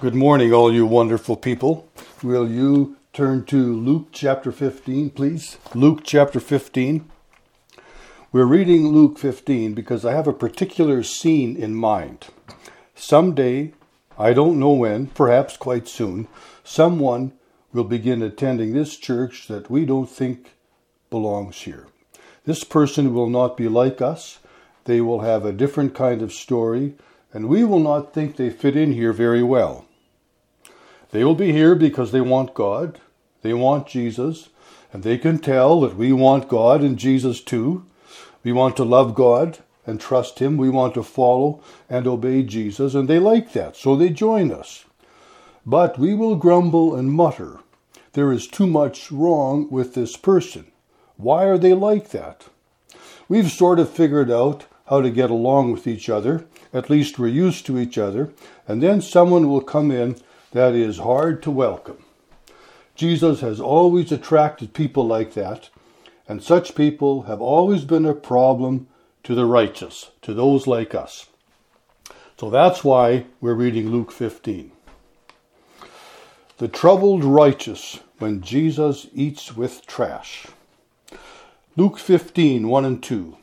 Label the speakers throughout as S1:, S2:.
S1: Good morning, all you wonderful people. Will you turn to Luke chapter 15, please? Luke chapter 15. We're reading Luke 15 because I have a particular scene in mind. Someday, I don't know when, perhaps quite soon, someone will begin attending this church that we don't think belongs here. This person will not be like us. They will have a different kind of story, and we will not think they fit in here very well. They will be here because they want God, they want Jesus, and they can tell that we want God and Jesus too. We want to love God and trust Him. We want to follow and obey Jesus, and they like that, so they join us. But we will grumble and mutter. There is too much wrong with this person. Why are they like that? We've sort of figured out how to get along with each other. At least we're used to each other. And then someone will come in that is hard to welcome. Jesus has always attracted people like that, and such people have always been a problem to the righteous, to those like us. So that's why we're reading Luke 15. The troubled righteous when Jesus eats with trash. Luke 15, 1 and 2.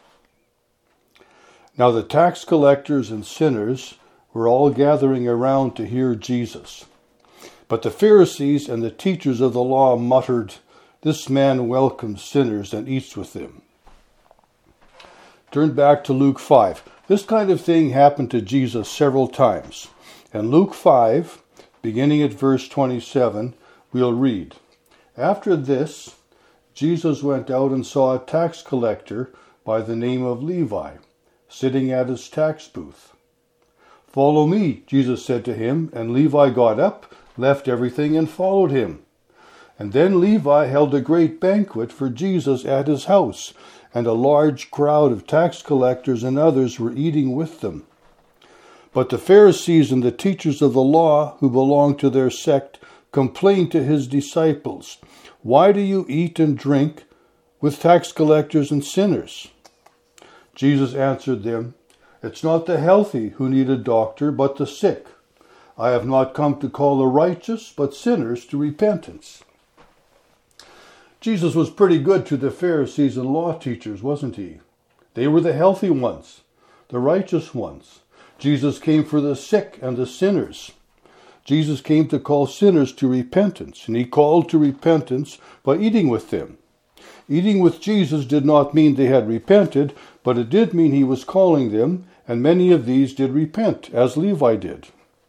S1: Now the tax collectors and sinners were all gathering around to hear Jesus. But the Pharisees and the teachers of the law muttered, "This man welcomes sinners and eats with them." Turn back to Luke 5. This kind of thing happened to Jesus several times. In Luke 5, beginning at verse 27, we'll read, "After this, Jesus went out and saw a tax collector by the name of Levi, sitting at his tax booth. 'Follow me,' Jesus said to him, and Levi got up, left everything, and followed him. And then Levi held a great banquet for Jesus at his house, and a large crowd of tax collectors and others were eating with them. But the Pharisees and the teachers of the law, who belonged to their sect, complained to his disciples, 'Why do you eat and drink with tax collectors and sinners?' Jesus answered them, 'It's not the healthy who need a doctor, but the sick. I have not come to call the righteous, but sinners to repentance.'" Jesus was pretty good to the Pharisees and law teachers, wasn't he? They were the healthy ones, the righteous ones. Jesus came for the sick and the sinners. Jesus came to call sinners to repentance, and he called to repentance by eating with them. Eating with Jesus did not mean they had repented, but it did mean he was calling them, and many of these did repent, as Levi did.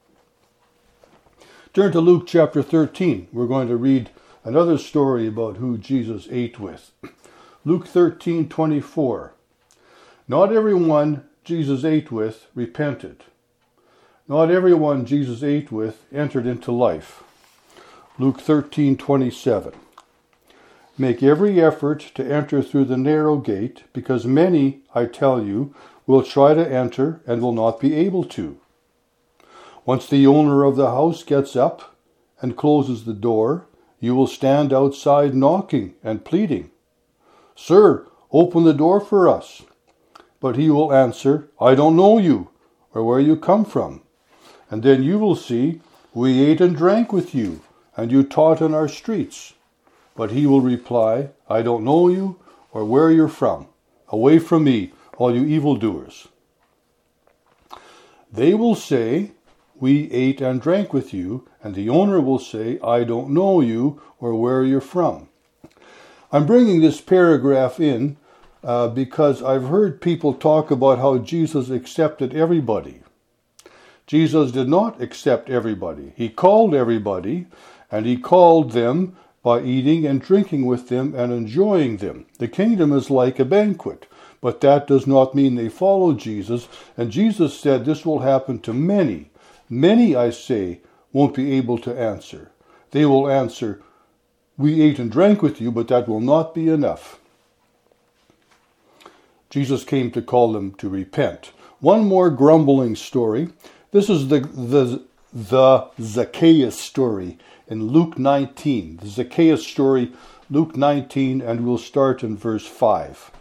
S1: Turn to Luke chapter 13. We're going to read another story about who Jesus ate with. Luke 13:24. Not everyone Jesus ate with repented. Not everyone Jesus ate with entered into life. Luke 13:27. Make every effort to enter through the narrow gate, because many, I tell you, will try to enter and will not be able to. Once the owner of the house gets up and closes the door, you will stand outside knocking and pleading, "Sir, open the door for us." But he will answer, "I don't know you, or where you come from." And then you will see, "We ate and drank with you, and you taught in our streets." But he will reply, "I don't know you or where you're from. Away from me, all you evildoers." They will say, "We ate and drank with you," and the owner will say, "I don't know you or where you're from." I'm bringing this paragraph in because I've heard people talk about how Jesus accepted everybody. Jesus did not accept everybody. He called everybody, and he called them by eating and drinking with them and enjoying them. The kingdom is like a banquet, but that does not mean they follow Jesus. And Jesus said this will happen to many. Many, I say, won't be able to answer. They will answer, "We ate and drank with you, but that will not be enough." Jesus came to call them to repent. One more grumbling story. This is the Zacchaeus story in Luke 19. The Zacchaeus story, Luke 19, and we'll start in verse 5.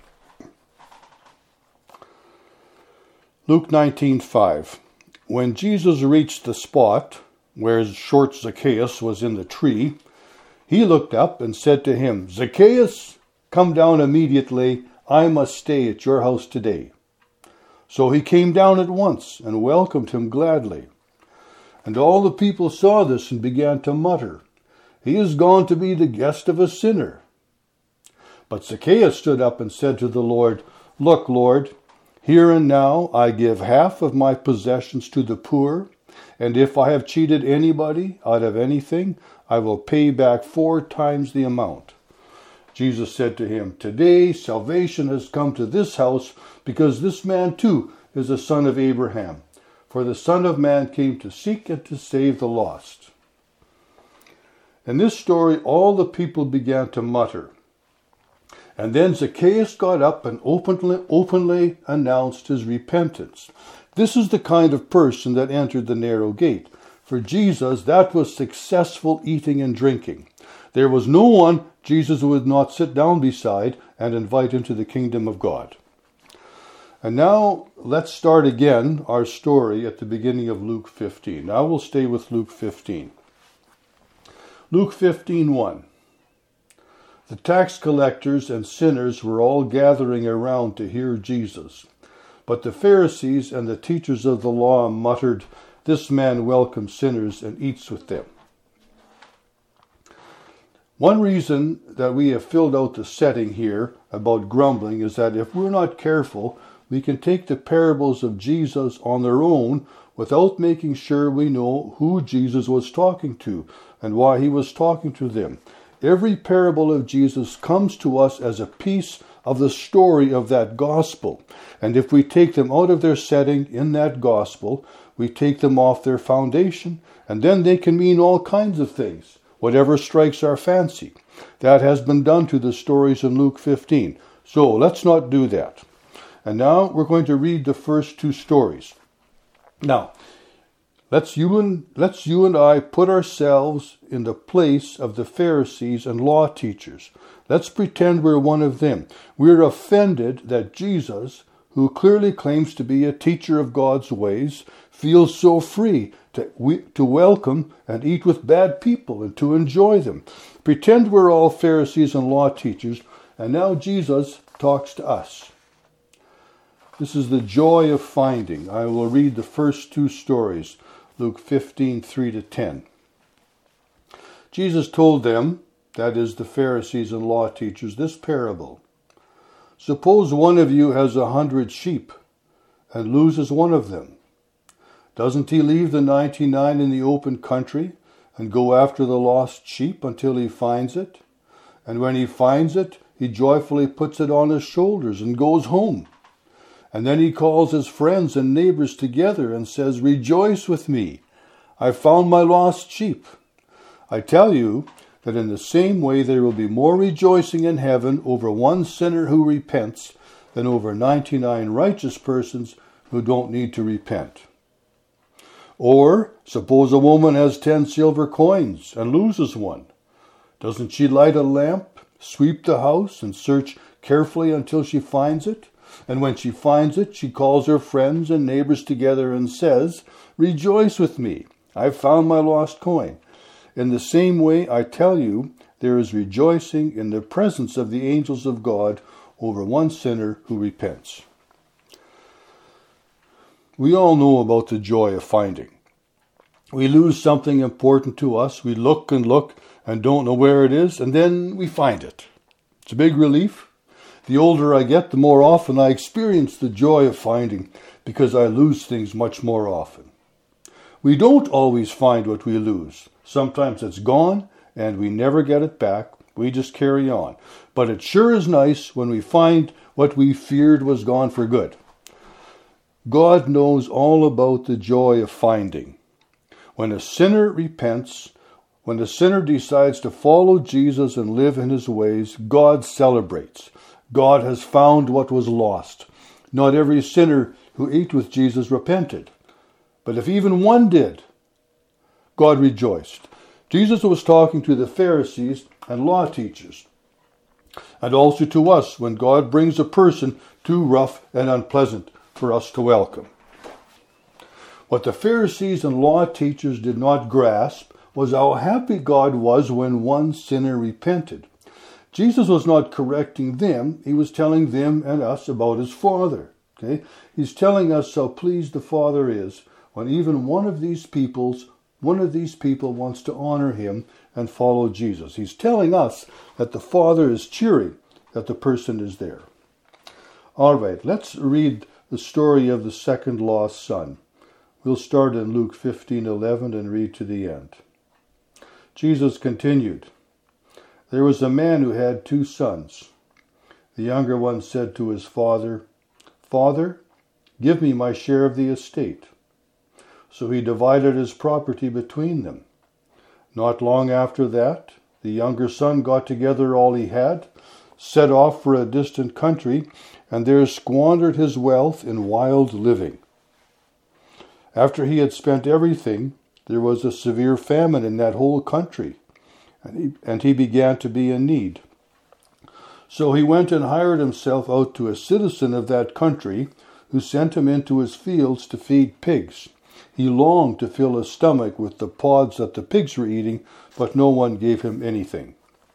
S1: Luke 19:5. When Jesus reached the spot, where short Zacchaeus was in the tree, he looked up and said to him, "Zacchaeus, come down immediately. I must stay at your house today." So he came down at once and welcomed him gladly. And all the people saw this and began to mutter, "He is gone to be the guest of a sinner." But Zacchaeus stood up and said to the Lord, "Look, Lord, here and now I give half of my possessions to the poor, and if I have cheated anybody out of anything, I will pay back 4 times the amount." Jesus said to him, "Today salvation has come to this house, because this man too is a son of Abraham. For the Son of Man came to seek and to save the lost." In this story, all the people began to mutter. And then Zacchaeus got up and openly announced his repentance. This is the kind of person that entered the narrow gate. For Jesus, that was successful eating and drinking. There was no one Jesus would not sit down beside and invite into the kingdom of God. And now let's start again our story at the beginning of Luke 15. Now we'll stay with Luke 15. Luke 15:1. The tax collectors and sinners were all gathering around to hear Jesus. But the Pharisees and the teachers of the law muttered, "This man welcomes sinners and eats with them." One reason that we have filled out the setting here about grumbling is that if we're not careful, we can take the parables of Jesus on their own without making sure we know who Jesus was talking to and why he was talking to them. Every parable of Jesus comes to us as a piece of the story of that gospel. And if we take them out of their setting in that gospel, we take them off their foundation, and then they can mean all kinds of things, whatever strikes our fancy. That has been done to the stories in Luke 15. So let's not do that. And now we're going to read the first 2 stories. Now, let's you and I put ourselves in the place of the Pharisees and law teachers. Let's pretend we're one of them. We're offended that Jesus, who clearly claims to be a teacher of God's ways, feels so free to welcome and eat with bad people and to enjoy them. Pretend we're all Pharisees and law teachers, and now Jesus talks to us. This is the joy of finding. I will read the first 2 stories, Luke 15:3-10. Jesus told them, that is the Pharisees and law teachers, this parable. Suppose one of you has 100 sheep and loses one of them. Doesn't he leave the 99 in the open country and go after the lost sheep until he finds it? And when he finds it, he joyfully puts it on his shoulders and goes home. And then he calls his friends and neighbors together and says, "Rejoice with me. I found my lost sheep." I tell you that in the same way there will be more rejoicing in heaven over one sinner who repents than over 99 righteous persons who don't need to repent. Or suppose a woman has 10 silver coins and loses one. Doesn't she light a lamp, sweep the house, and search carefully until she finds it? And when she finds it, she calls her friends and neighbors together and says, "Rejoice with me. I've found my lost coin." In the same way, I tell you, there is rejoicing in the presence of the angels of God over one sinner who repents. We all know about the joy of finding. We lose something important to us, we look and don't know where it is, and then we find it. It's a big relief. The older I get, the more often I experience the joy of finding, because I lose things much more often. We don't always find what we lose. Sometimes it's gone, and we never get it back. We just carry on. But it sure is nice when we find what we feared was gone for good. God knows all about the joy of finding. When a sinner repents, when a sinner decides to follow Jesus and live in his ways, God celebrates. God has found what was lost. Not every sinner who ate with Jesus repented. But if even one did, God rejoiced. Jesus was talking to the Pharisees and law teachers, and also to us when God brings a person too rough and unpleasant for us to welcome. What the Pharisees and law teachers did not grasp was how happy God was when one sinner repented. Jesus was not correcting them. He was telling them and us about his Father. Okay? He's telling us how pleased the Father is when even one of these people wants to honor him and follow Jesus. He's telling us that the Father is cheering that the person is there. All right, let's read the story of the second lost son. We'll start in Luke 15:11 and read to the end. Jesus continued, "There was a man who had 2 sons. The younger one said to his father, 'Father, give me my share of the estate.' So he divided his property between them. Not long after that, the younger son got together all he had, set off for a distant country, and there squandered his wealth in wild living. After he had spent everything, there was a severe famine in that whole country, and he began to be in need. So he went and hired himself out to a citizen of that country, who sent him into his fields to feed pigs. He longed to fill his stomach with the pods that the pigs were eating, but no one gave him anything.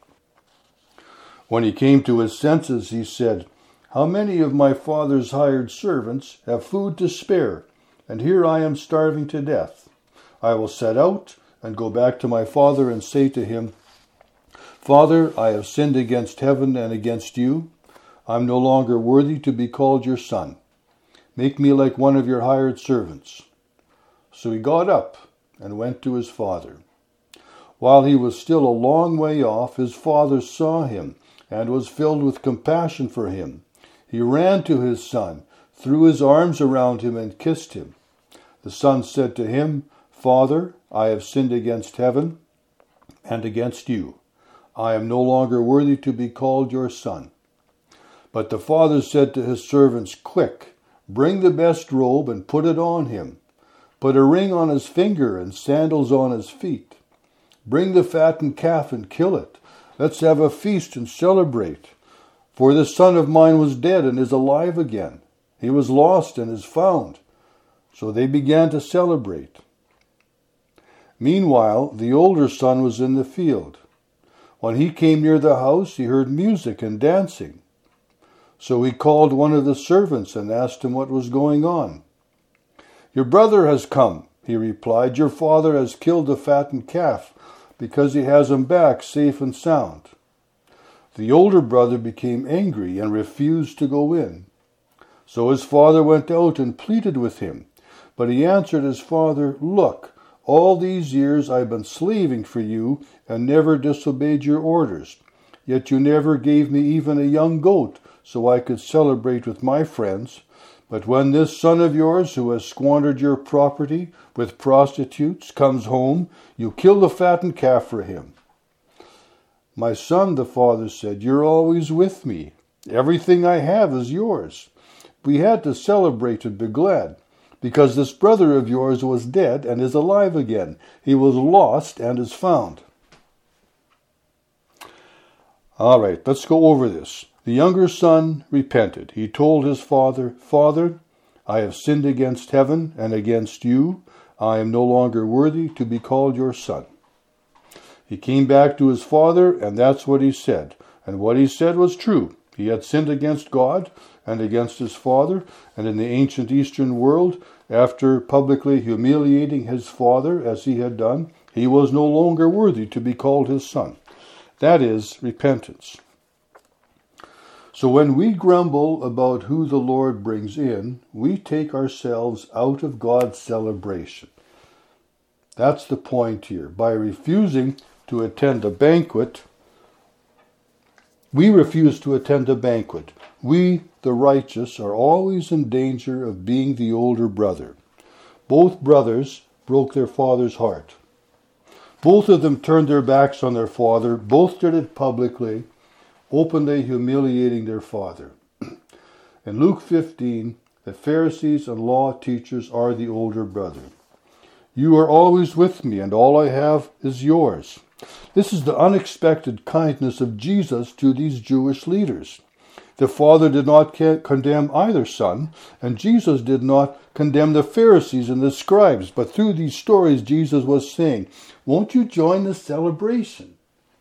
S1: When he came to his senses, he said, 'How many of my father's hired servants have food to spare, and here I am starving to death? I will set out and go back to my father and say to him, Father, I have sinned against heaven and against you. I am no longer worthy to be called your son. Make me like one of your hired servants.' So he got up and went to his father. While he was still a long way off, his father saw him and was filled with compassion for him. He ran to his son, threw his arms around him, and kissed him. The son said to him, 'Father, I have sinned against heaven and against you. I am no longer worthy to be called your son.' But the father said to his servants, 'Quick, bring the best robe and put it on him. Put a ring on his finger and sandals on his feet. Bring the fattened calf and kill it. Let's have a feast and celebrate. For this son of mine was dead and is alive again. He was lost and is found.' So they began to celebrate. Meanwhile, the older son was in the field. When he came near the house, he heard music and dancing. So he called one of the servants and asked him what was going on. 'Your brother has come,' he replied. 'Your father has killed the fattened calf because he has him back safe and sound.' The older brother became angry and refused to go in. So his father went out and pleaded with him. But he answered his father, 'Look, all these years I've been slaving for you and never disobeyed your orders. Yet you never gave me even a young goat so I could celebrate with my friends. But when this son of yours, who has squandered your property with prostitutes, comes home, you kill the fattened calf for him.' 'My son,' the father said, 'you're always with me. Everything I have is yours. We had to celebrate and be glad, because this brother of yours was dead and is alive again. He was lost and is found.'" All right, let's go over this. The younger son repented. He told his father, "Father, I have sinned against heaven and against you. I am no longer worthy to be called your son." He came back to his father, and that's what he said. And what he said was true. He had sinned against God and against his father, and in the ancient Eastern world, after publicly humiliating his father as he had done, he was no longer worthy to be called his son. That is repentance. So when we grumble about who the Lord brings in, we take ourselves out of God's celebration. That's the point here. By refusing to attend a banquet, we refuse to attend a banquet. We, the righteous, are always in danger of being the older brother. Both brothers broke their father's heart. Both of them turned their backs on their father. Both did it publicly, openly humiliating their father. In Luke 15, the Pharisees and law teachers are the older brother. "You are always with me, and all I have is yours." This is the unexpected kindness of Jesus to these Jewish leaders. The Father did not condemn either son, and Jesus did not condemn the Pharisees and the scribes. But through these stories, Jesus was saying, won't you join the celebration?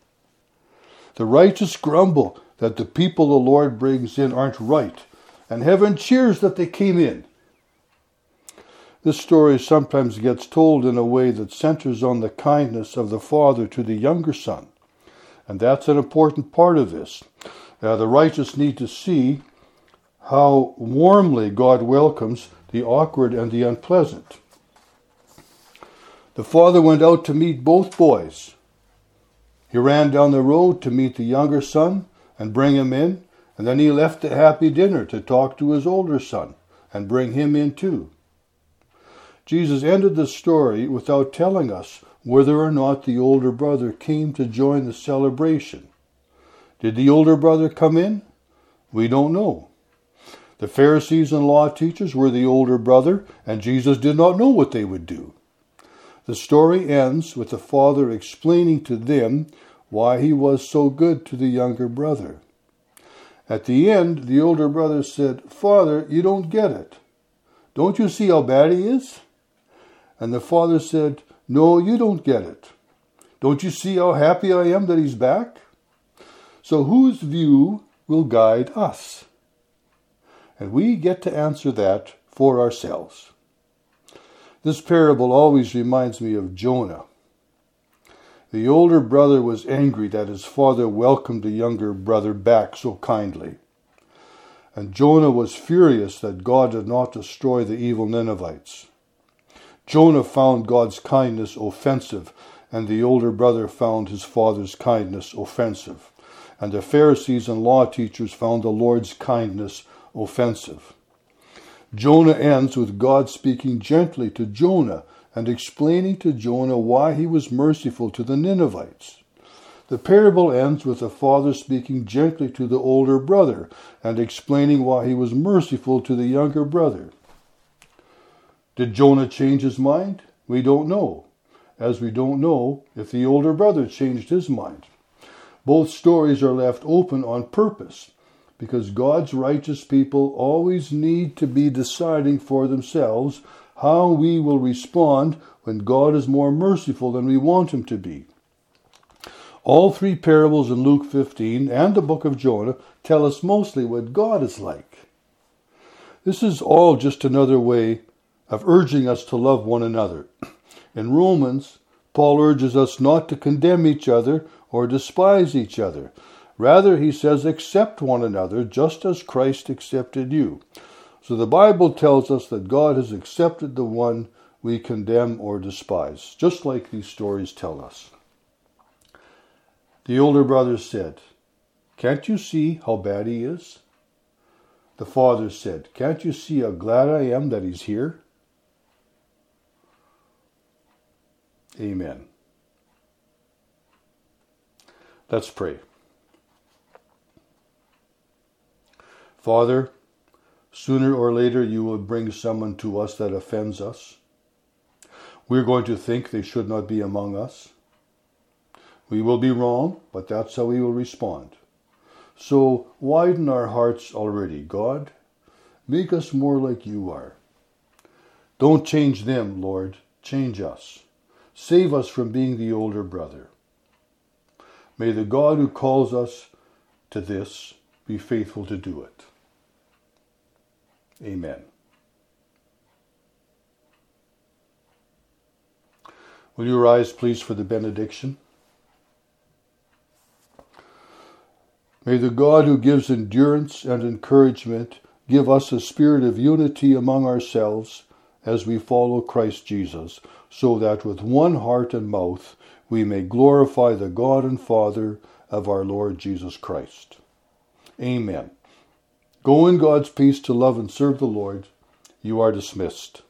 S1: The righteous grumble that the people the Lord brings in aren't right, and heaven cheers that they came in. This story sometimes gets told in a way that centers on the kindness of the Father to the younger son. And that's an important part of this. The righteous need to see how warmly God welcomes the awkward and the unpleasant. The father went out to meet both boys. He ran down the road to meet the younger son and bring him in, and then he left the happy dinner to talk to his older son and bring him in too. Jesus ended the story without telling us whether or not the older brother came to join the celebration. Did the older brother come in? We don't know. The Pharisees and law teachers were the older brother, and Jesus did not know what they would do. The story ends with the father explaining to them why he was so good to the younger brother. At the end, the older brother said, "Father, you don't get it. Don't you see how bad he is?" And the father said, "No, you don't get it. Don't you see how happy I am that he's back?" So whose view will guide us? And we get to answer that for ourselves. This parable always reminds me of Jonah. The older brother was angry that his father welcomed the younger brother back so kindly. And Jonah was furious that God did not destroy the evil Ninevites. Jonah found God's kindness offensive, and the older brother found his father's kindness offensive. And the Pharisees and law teachers found the Lord's kindness offensive. Jonah ends with God speaking gently to Jonah and explaining to Jonah why he was merciful to the Ninevites. The parable ends with the father speaking gently to the older brother and explaining why he was merciful to the younger brother. Did Jonah change his mind? We don't know, as we don't know if the older brother changed his mind. Both stories are left open on purpose, because God's righteous people always need to be deciding for themselves how we will respond when God is more merciful than we want him to be. All three parables in Luke 15 and the book of Jonah tell us mostly what God is like. This is all just another way of urging us to love one another. In Romans, Paul urges us not to condemn each other or despise each other. Rather, he says, accept one another just as Christ accepted you. So the Bible tells us that God has accepted the one we condemn or despise, just like these stories tell us. The older brother said, "Can't you see how bad he is?" The father said, "Can't you see how glad I am that he's here?" Amen. Let's pray. Father, sooner or later you will bring someone to us that offends us. We're going to think they should not be among us. We will be wrong, but that's how we will respond. So widen our hearts already, God. Make us more like you are. Don't change them, Lord. Change us. Save us from being the older brother. May the God who calls us to this be faithful to do it. Amen. Will you rise, please, for the benediction? May the God who gives endurance and encouragement give us a spirit of unity among ourselves as we follow Christ Jesus, so that with one heart and mouth we may glorify the God and Father of our Lord Jesus Christ. Amen. Go in God's peace to love and serve the Lord. You are dismissed.